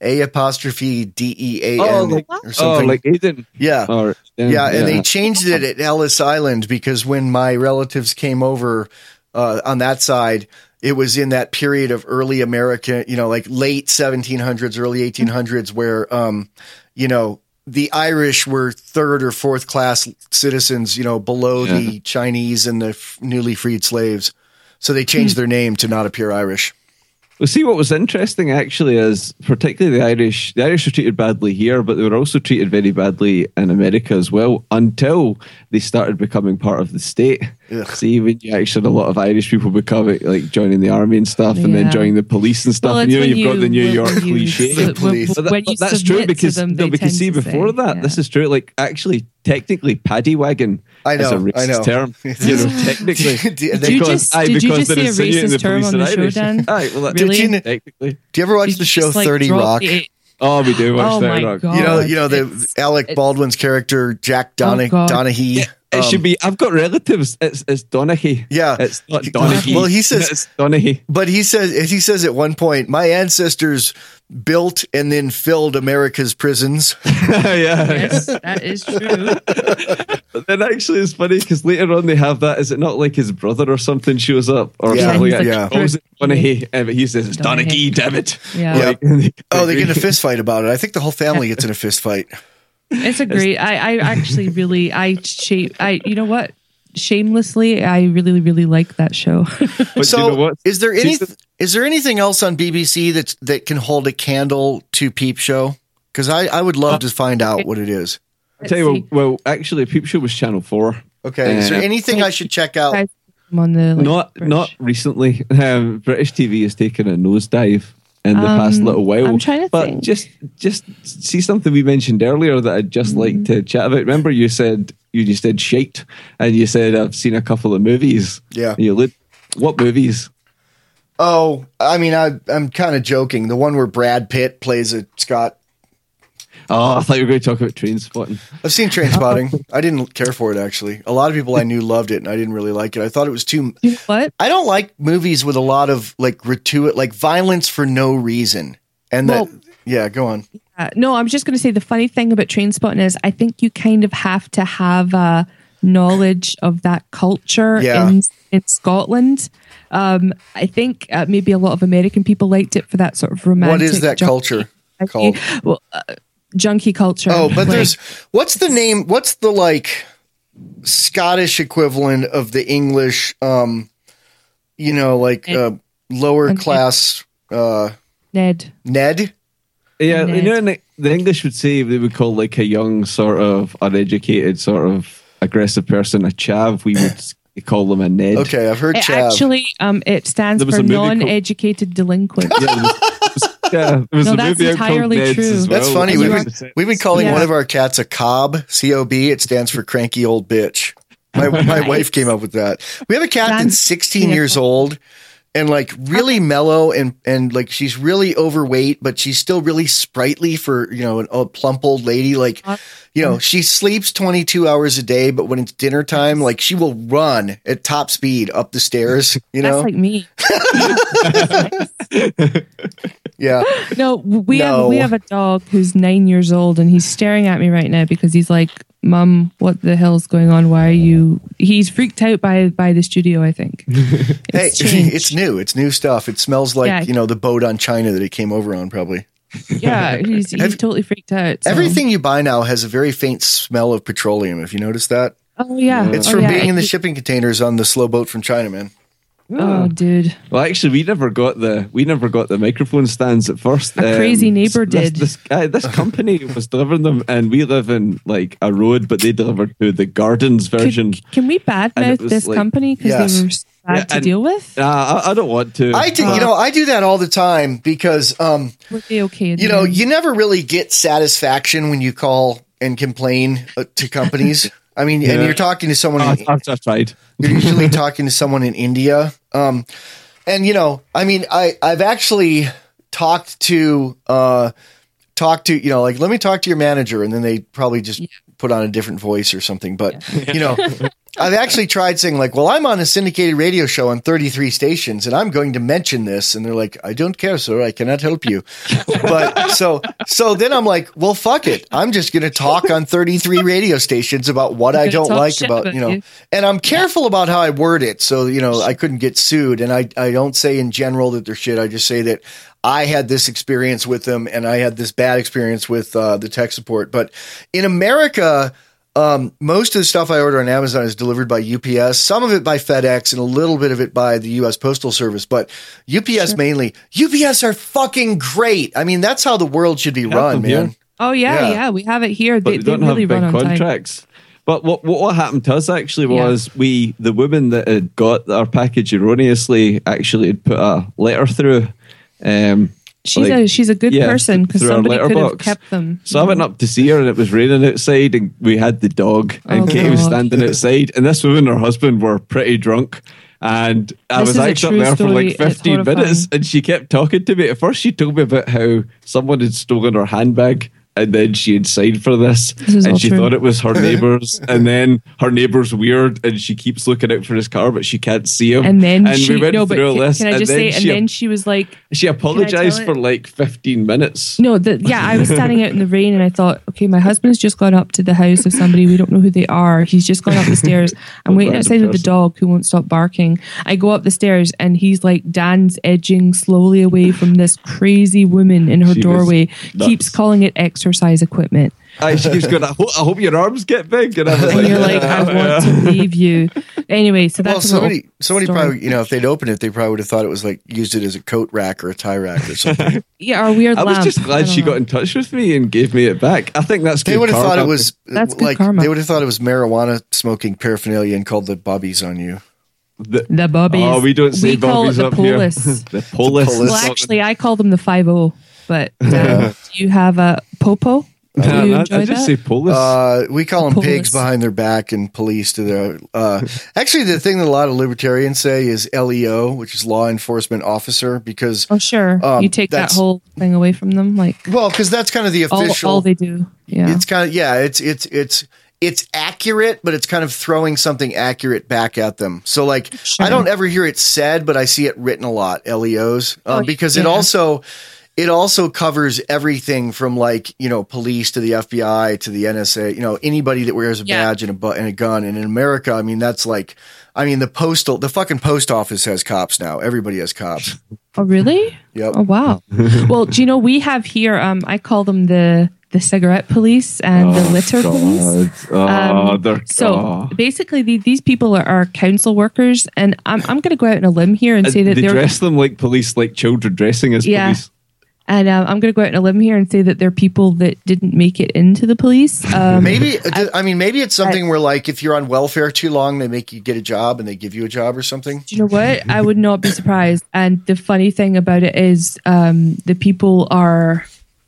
A''DEAN or something.
Like Aiden.
Yeah. And they changed it at Ellis Island because when my relatives came over on that side, it was in that period of early American, like late 1700s, early 1800s where, the Irish were third or fourth class citizens, below the Chinese and the newly freed slaves. So they changed their name to not appear Irish.
Well, see, what was interesting actually is particularly the Irish were treated badly here, but they were also treated very badly in America as well until they started becoming part of the state. Ugh. See, when you actually had a lot of Irish people becoming like joining the army and stuff, and then joining the police and stuff. Well, and you've got the New York cliche. But that's true because because see before that, this is true. Like actually, technically, paddy wagon.
I know,
is a racist term. Technically,
did you just say a racist term on the show, Dan?
Really? Technically. Do you ever watch the show 30 Rock?
Oh, we do watch 30 Rock.
God. The Alec Baldwin's character, Jack Donaghy.
It should be. I've got relatives. It's Donaghy.
Yeah,
it's not Donaghy.
Well, he says
it's Donaghy.
But he says at one point, my ancestors built and then filled America's prisons.
Yes, that is true.
But then actually, it's funny because later on they have that. Is it not like his brother or something shows up or something like that?
Yeah.
Oh, is it Donaghy? But he says it's Donaghy. Damn it.
Yeah.
They get in a fist fight about it. I think the whole family gets in a fist fight.
It's a great. I actually really. You know what? Shamelessly, I really, really like that show.
But so, you know what?
Is there anything else on BBC that can hold a candle to Peep Show? Because I would love to find out what it is.
I'll tell you what. Well, actually, Peep Show was Channel 4.
Okay. Is there anything I should check out?
On the
not recently. British TV has taken a nosedive in the past little while.
I'm trying to think.
Just see something we mentioned earlier that I'd just like to chat about. Remember you said shite and you said I've seen a couple of movies.
Yeah.
What movies?
Oh, I mean, I'm kind of joking. The one where Brad Pitt plays a Scott.
Oh, I thought you were going to talk about Trainspotting.
I've seen Trainspotting. I didn't care for it, actually. A lot of people I knew loved it, and I didn't really like it. I thought it was too...
What?
I don't like movies with a lot of, violence for no reason. And go on.
No, I'm just going to say the funny thing about Trainspotting is I think you kind of have to have knowledge of that culture in Scotland. I think maybe a lot of American people liked it for that sort of romantic...
What is that culture called?
Well... junkie culture.
Oh, but what's the name? What's the Scottish equivalent of the English? Lower class.
Ned.
Yeah, Ned. The English would say they would call a young sort of uneducated sort of aggressive person a chav. We would call them a Ned.
Okay, I've heard chav.
Actually, it stands for non-educated delinquent.
Yeah, there was a
that's
movie
entirely true.
As well.
That's funny. We've been calling one of our cats a cob, C-O-B. It stands for cranky old bitch. My wife came up with that. We have a cat that's 16 years old and really mellow and she's really overweight, but she's still really sprightly for, a plump old lady. She sleeps 22 hours a day, but when it's dinner time, she will run at top speed up the stairs, That's
like me.
Yeah.
No, we have a dog who's 9 years old and he's staring at me right now because he's like, Mom, what the hell's going on? Why are you... He's freaked out by the studio, I think.
It's new. It's new stuff. It smells like, the boat on China that he came over on, probably.
Yeah, he's totally freaked out. So.
Everything you buy now has a very faint smell of petroleum. Have you noticed that?
Oh, yeah.
It's from being in the shipping containers on the slow boat from China, man.
Oh, dude.
Well, actually, we never got the microphone stands at first.
A crazy neighbor did.
This company was delivering them, and we live in a road, but they delivered to the Gardens version.
Can we badmouth this company because they were bad to deal with?
I don't want to.
I do. I do that all the time because
were they okay?
You never really get satisfaction when you call and complain to companies. I mean, and you're talking to someone.
I've tried.
You're usually talking to someone in India, and I've actually talked to let me talk to your manager, and then they probably just put on a different voice or something. But I've actually tried saying like, well, I'm on a syndicated radio show on 33 stations and I'm going to mention this. And they're like, I don't care, sir. I cannot help you. But so then I'm like, well, fuck it. I'm just going to talk on 33 radio stations about what I don't like about, and I'm careful about how I word it. So, I couldn't get sued. And I don't say in general that they're shit. I just say that I had this experience with them and I had this bad experience with the tech support. But in America, most of the stuff I order on Amazon is delivered by UPS, some of it by FedEx, and a little bit of it by the U.S. Postal Service. But UPS mainly. UPS are fucking great. I mean, that's how the world should be run, man.
Here. Oh, yeah. We have it here.
But they don't really have big contracts. Time. But what happened to us actually was the woman that had got our package erroneously actually had put a letter through.
She's a good person because somebody could have kept them.
So I went up to see her and it was raining outside and we had the dog and Katie was standing outside and this woman and her husband were pretty drunk. And I was actually up there for like 15 minutes and she kept talking to me. At first she told me about how someone had stolen her handbag. And then she had signed for this and she thought it was her neighbour's. And then her neighbour's weird and she keeps looking out for his car, but she can't see him.
And then
we went through a list.
Can I just say, and then she was like...
She apologised for like 15 minutes.
No, I was standing out in the rain and I thought, okay, my husband's just gone up to the house of somebody. We don't know who they are. He's just gone up the stairs. I'm waiting outside with the dog who won't stop barking. I go up the stairs and he's like, Dan's edging slowly away from this crazy woman in her doorway. Keeps calling it exercise equipment.
She keeps going, I hope your arms get big. And
you're like, I want to leave you. Anyway, so that's
somebody probably, if they'd opened it, they probably would have thought it was like used it as a coat rack or a tie rack or something.
Yeah, or weird
I
lamp.
was just glad she got in touch with me and gave me it back. I think that's good.
They would have thought it was
that's like karma.
They would have thought it was marijuana smoking paraphernalia and called the bobbies on you.
The bobbies.
Oh, we don't say bobbies up here.
The
polis.
Well, actually, I call them the 5-0. But do you have a popo? Do you enjoy
I just say polis.
We call them pigs behind their back and police to their. Actually, the thing that a lot of libertarians say is LEO, which is law enforcement officer, because
you take that whole thing away from them,
because that's kind of the official.
All they do,
It's kind of it's accurate, but it's kind of throwing something accurate back at them. So I don't ever hear it said, but I see it written a lot. LEOs, because it also covers everything from police to the FBI to the NSA, anybody that wears a badge and a gun. And in America, I mean, that's the fucking post office has cops now. Everybody has cops.
Oh, really?
Yep.
Oh, wow. Well, do you know, we have here, I call them the cigarette police and the litter police. So basically these people are council workers, and I'm going to go out on a limb here and say that
they dress them like police, like children dressing as police.
And I'm going to go out on a limb here and say that they're people that didn't make it into the police.
Maybe it's something where if you're on welfare too long, they make you get a job and they give you a job or something.
Do you know what? I would not be surprised. And the funny thing about it is the people are...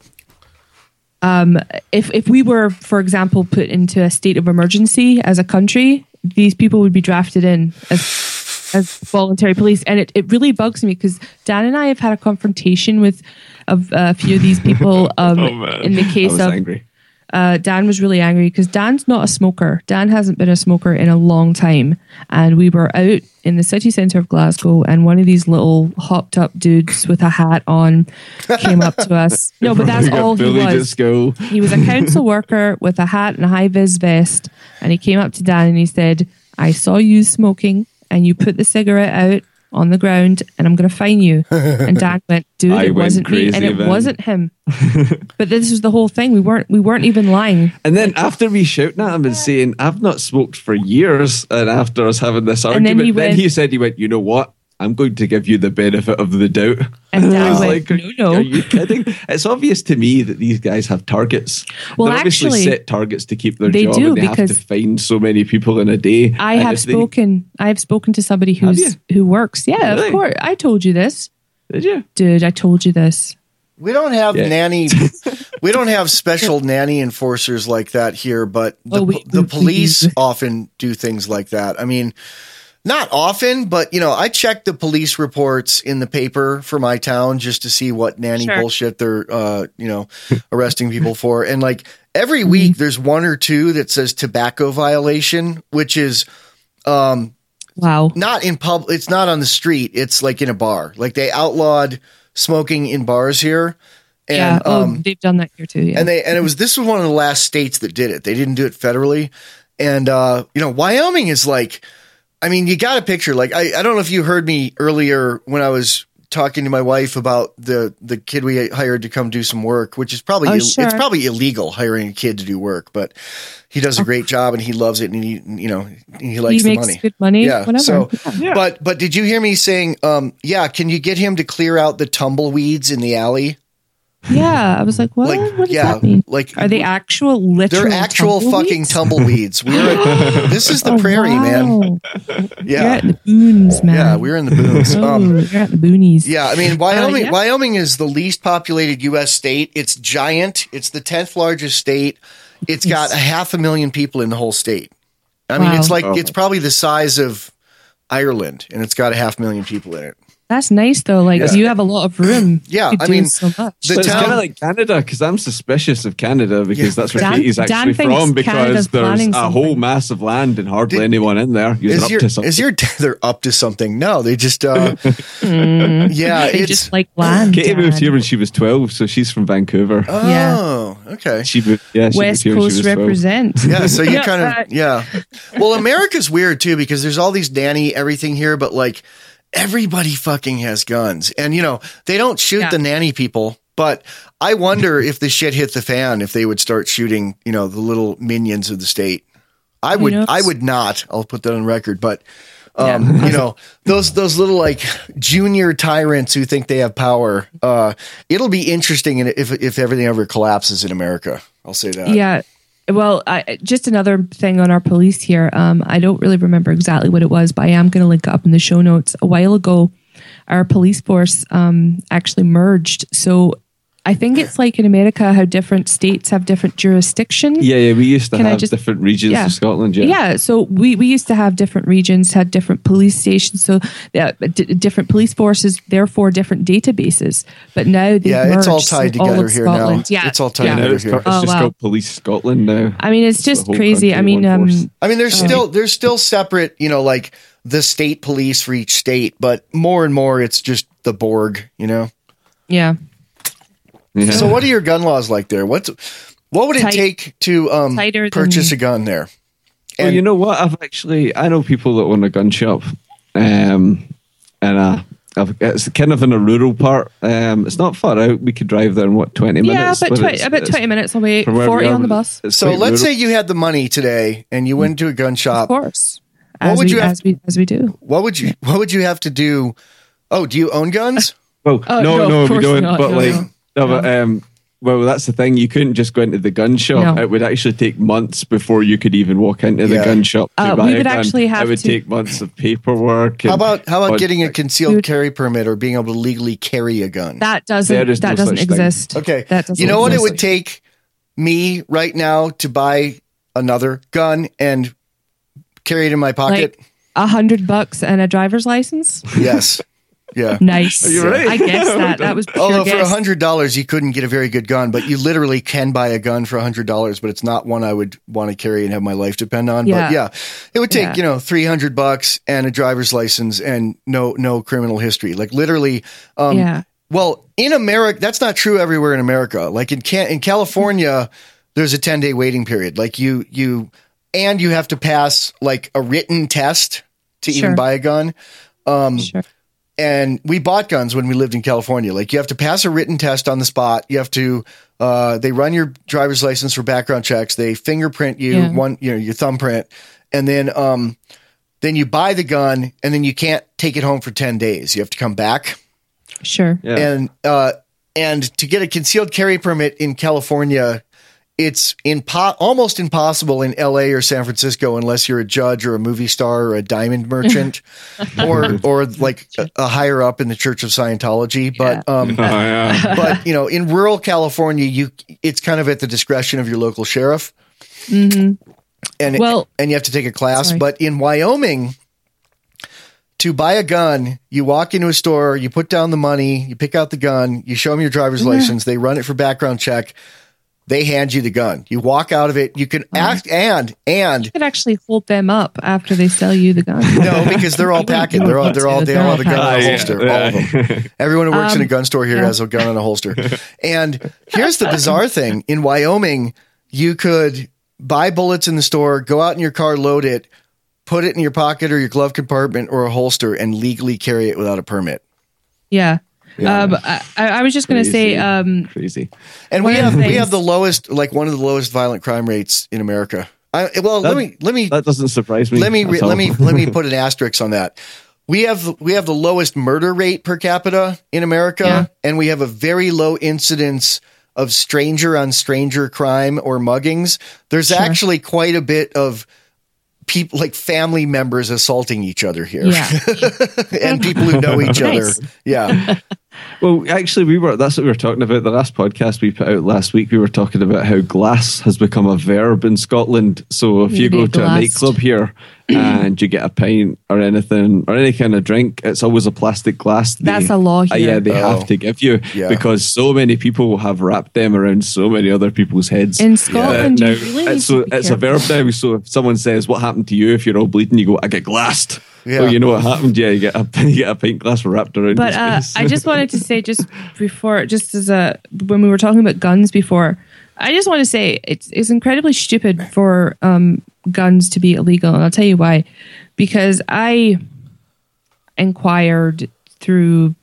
if we were, for example, put into a state of emergency as a country, these people would be drafted in as voluntary police. And it really bugs me because Dan and I have had a confrontation with a few of these people in the case of...
Angry.
Dan was really angry because Dan's not a smoker. Dan hasn't been a smoker in a long time. And we were out in the city centre of Glasgow and one of these little hopped up dudes with a hat on came up to us. No, but that's all he was. He was a council worker with a hat and a high-vis vest. And he came up to Dan and he said, I saw you smoking and you put the cigarette out on the ground and I'm going to fine you. And Dan went, dude, it wasn't me. And it wasn't him. But this was the whole thing. We weren't even lying.
And then after me shouting at him and saying, I've not smoked for years, and after us having this argument, then he said, you know what? I'm going to give you the benefit of the doubt.
And Dan went, no.
Are you kidding? It's obvious to me that these guys have targets.
Well,
they obviously set targets to keep their job,
do,
and they have to find so many people in a day.
I have spoken to somebody who works. Yeah, really? Of course. I told you this.
Did you?
Dude, I told you this.
We don't have we don't have special nanny enforcers like that here, but the police often do things like that. I mean, not often, but I check the police reports in the paper for my town just to see what nanny bullshit they're arresting people for. And every week there's one or two that says tobacco violation, which is
Wow.
Not in pub. It's not on the street. It's like in a bar. Like they outlawed smoking in bars here. And,
they've done that here too. Yeah.
And this was one of the last states that did it. They didn't do it federally. And, Wyoming is like, I mean, you got a picture. Like, I don't know if you heard me earlier when I was talking to my wife about the kid we hired to come do some work, which is probably, it's probably illegal hiring a kid to do work, but he does a great job and he loves it. And he likes the money.
Good money.
Yeah.
Whatever.
So, but did you hear me saying, can you get him to clear out the tumbleweeds in the alley?
Yeah, I was like, what? What does that mean?
Like,
are they actual literal?
They're actual fucking tumbleweeds. This is the prairie, man. Yeah,
you're at the boons, man.
Yeah, we're in the boons.
You're at the boonies.
Yeah, I mean, Wyoming is the least populated U.S. state. It's giant. It's the 10th largest state. It's got 500,000 people in the whole state. I mean, it's like it's probably the size of Ireland, and it's got 500,000 people in it.
That's nice though. Like you have a lot of room.
Yeah, I mean,
so much.
It's kind of like Canada because I'm suspicious of Canada because that's where Katie's actually
Dan
from. Because
Canada's
there's a whole mass of land and hardly anyone in there.
They're up to something? No, they just
they just like land.
Katie moved here when she was 12, so she's from Vancouver.
Oh, okay.
She moved here
West Coast represent.
Yeah, so you kind of Well, America's weird too because there's all these nanny everything here, but like. Everybody fucking has guns. And, they don't shoot the nanny people, but I wonder if the shit hit the fan, if they would start shooting, the little minions of the state. I would not. I'll put that on record. But, those little like junior tyrants who think they have power, it'll be interesting if everything ever collapses in America. I'll say that.
Yeah. Well, just another thing on our police here. I don't really remember exactly what it was, but I am going to link it up in the show notes. A while ago, our police force actually merged. So I think it's like in America how different states have different jurisdictions.
Yeah, we used to have different regions of Scotland.
Yeah, so we used to have different regions, had different police stations, so different police forces, therefore different databases. But now they've merged,
it's all tied together here
Scotland.
now. Yeah, it's all tied together here.
It's just called Police Scotland now.
I mean, it's just crazy. I mean,
there's still separate, like the state police for each state, but more and more it's just the Borg,
Yeah.
Yeah. So what are your gun laws like there? What would it take to purchase a gun there?
And well, you know what? I know people that own a gun shop, and it's kind of in a rural part. It's not far out. We could drive there in 20 minutes?
Yeah, about 20 minutes away. 40 on the bus.
So let's say you had the money today and you went to a gun shop.
Of course, as we do.
What would you have to do? Oh, do you own guns?
Well, no, we don't.
Not,
but well, that's the thing. You couldn't just go into the gun shop. No. It would actually take months before you could even walk into the gun shop to buy a gun. It would take months of paperwork.
How about getting a concealed carry permit or being able to legally carry a gun?
That doesn't exist.
Okay.
You
know what it would take me right now to buy another gun and carry it in my pocket?
Like $100 and a driver's license?
Yes. Yeah.
Nice.
Are you right?
I guessed that was pure
Although
guess.
for $100 you couldn't get a very good gun, but you literally can buy a gun for $100, but it's not one I would want to carry and have my life depend on.
Yeah.
But it would take, $300 and a driver's license and no criminal history. Like literally, well, in America, that's not true everywhere in America. Like in California, there's a 10-day waiting period. Like you have to pass like a written test to even buy a gun.
Sure.
And we bought guns when we lived in California. Like you have to pass a written test on the spot. You have to, they run your driver's license for background checks. They fingerprint you, your thumbprint. And then you buy the gun and then you can't take it home for 10 days. You have to come back.
Sure.
Yeah. And to get a concealed carry permit in California, it's almost impossible in LA or San Francisco unless you're a judge or a movie star or a diamond merchant or like a higher up in the Church of Scientology. But but in rural California, it's kind of at the discretion of your local sheriff.
Mm-hmm.
And you have to take a class. Sorry. But in Wyoming, to buy a gun, you walk into a store, you put down the money, you pick out the gun, you show them your driver's license, they run it for background check. They hand you the gun. You walk out of it. You can act and
you could actually hold them up after they sell you the gun.
No, because they're all packing. They all have a gun on a holster. All of them. Everyone who works in a gun store here has a gun on a holster. And here's the bizarre thing: in Wyoming, you could buy bullets in the store, go out in your car, load it, put it in your pocket or your glove compartment or a holster, and legally carry it without a permit.
Yeah. I was just going to say,
crazy.
And we have the lowest, like one of the lowest violent crime rates in America. Let me.
That doesn't surprise me.
Let me put an asterisk on that. We have the lowest murder rate per capita in America, and we have a very low incidence of stranger on stranger crime or muggings. There's actually quite a bit of people, like family members, assaulting each other here, and people who know each other. Yeah.
Well, actually, that's what we were talking about. The last podcast we put out last week, we were talking about how glass has become a verb in Scotland. So if you go to a nightclub here and you get a pint or anything or any kind of drink, it's always a plastic glass.
That's a law here.
They have to give you because so many people have wrapped them around so many other people's heads.
In Scotland,
now, it's a verb now. So if someone says, "What happened to you if you're all bleeding?" You go, "I get glassed." Yeah. Oh, you know what happened? Yeah, you get a pint glass wrapped around.
But I just wanted to say, when we were talking about guns before, I just want to say it's incredibly stupid for guns to be illegal, and I'll tell you why. Because I inquired through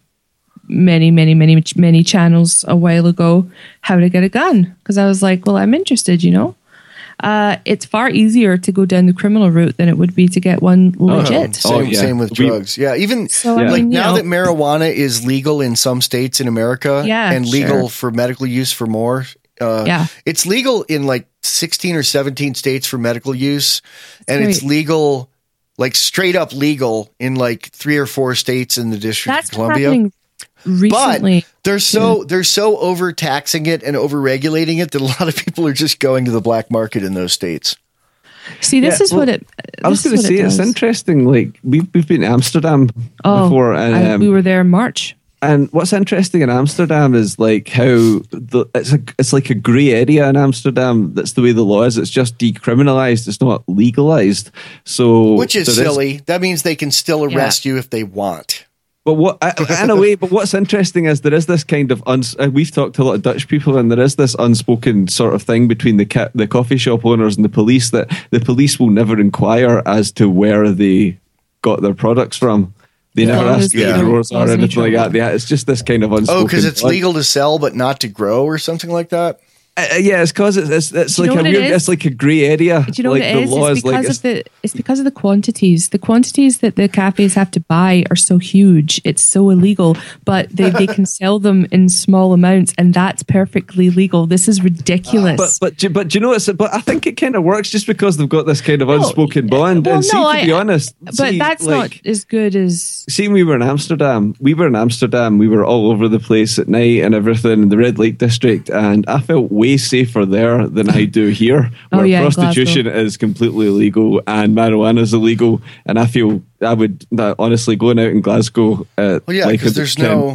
many channels a while ago how to get a gun, because I was like, well, I'm interested, you know. It's far easier to go down the criminal route than it would be to get one legit.
Same with drugs. Now that marijuana is legal in some states in America and legal for medical use for more. It's legal in like 16 or 17 states for medical use. And it's legal, like straight up legal in like 3 or 4 states in the District of Columbia.
Recently,
but they're so overtaxing it and overregulating it that a lot of people are just going to the black market in those states.
See, this is what it.
I was going to say it's interesting. Like we've been to Amsterdam before, and
we were there in March.
And what's interesting in Amsterdam is like how it's like a grey area in Amsterdam. That's the way the law is. It's just decriminalized. It's not legalized. So
which is silly. That means they can still arrest you if they want.
But what's interesting is there is this kind of we've talked to a lot of Dutch people, and there is this unspoken sort of thing between the coffee shop owners and the police, that the police will never inquire as to where they got their products from. They never ask who the growers are or anything like that. Yeah, it's just this kind of unspoken.
Oh, because it's legal to sell but not to grow or something like that.
It's because it's like a weird, it's like a grey area.
Do you know
like
what it is? It's because of the quantities. The quantities that the cafes have to buy are so huge. It's so illegal, but they can sell them in small amounts, and that's perfectly legal. This is ridiculous.
But you know, but I think it kind of works just because they've got this kind of unspoken bond.
Well,
and to be honest,
that's not as good as.
See, we were in Amsterdam. We were all over the place at night and everything in the red light district, and I felt way safer there than I do here, where prostitution is completely illegal and marijuana is illegal. And I feel I would honestly going out in Glasgow.
Because there's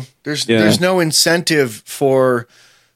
no incentive for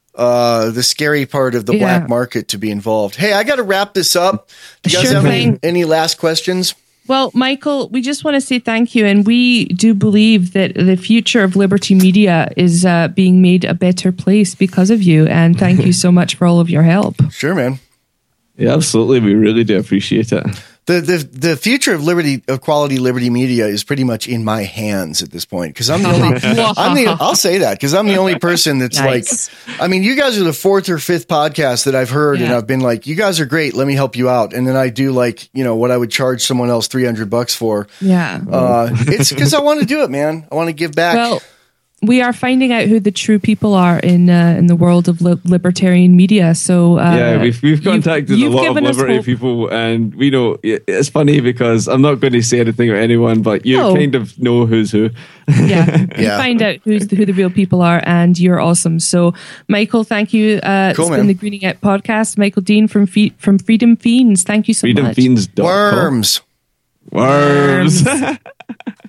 the scary part of the black market to be involved. Hey, I got to wrap this up. Do you guys have any last questions?
Well, Michael, we just want to say thank you. And we do believe that the future of Liberty Media is being made a better place because of you. And thank you so much for all of your help.
Sure, man.
Yeah, absolutely. We really do appreciate it.
The future of quality Liberty Media is pretty much in my hands at this point, because I'm the only. I'll say that because I'm the only person that's nice. Like, I mean, you guys are the 4th or 5th podcast that I've heard, and I've been like, you guys are great. Let me help you out, and then I do like what I would charge someone else $300 for.
Yeah,
it's because I want to do it, man. I want to give back.
Well, we are finding out who the true people are in the world of libertarian media. So
we've contacted a lot of liberty people, and we know it's funny because I'm not going to say anything about anyone, but you kind of know who's who.
Yeah, you find out who the real people are, and you're awesome. So, Michael, thank you. It's been the Greening Out podcast. Michael Dean from Freedom Fiends. Thank you so much.
FreedomFiends.com.
Worms.